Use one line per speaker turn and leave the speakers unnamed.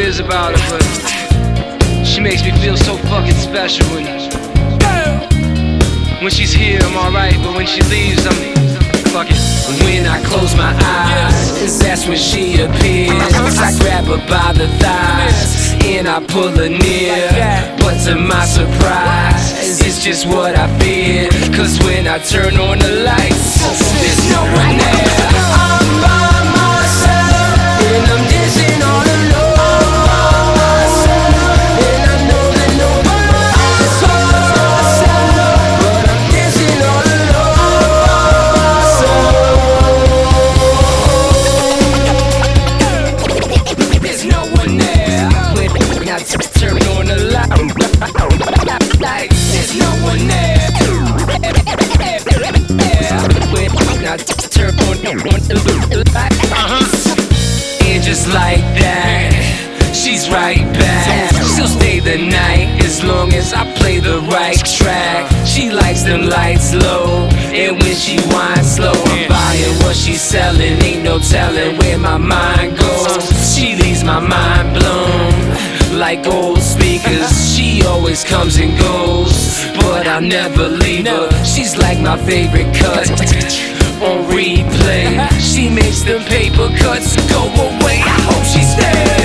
is about her, but she makes me feel so fucking special. When she's here, I'm alright, but when she leaves, I'm fucking.
When I close my eyes, that's when she appears. I grab her by the thighs and I pull her near. But to my surprise, it's just what I feared. Cause when I turn on the lights, there's no one there. I'm by myself and I'm dancing all alone. And I know that nobody's home, but I'm dancing all alone. There's no one there. When I turn on the lights, there's no one there. When I turn on the lights, and just like that, she's right back. She'll stay the night as long as I play the right track. She likes them lights low, and when she winds slow, I'm buying what she's selling. Ain't no telling where my mind goes. She leaves my mind blown like old speakers. She always comes and goes, but I'll never leave her. She's like my favorite cut on replay. She makes them paper cuts go away. I hope she stays.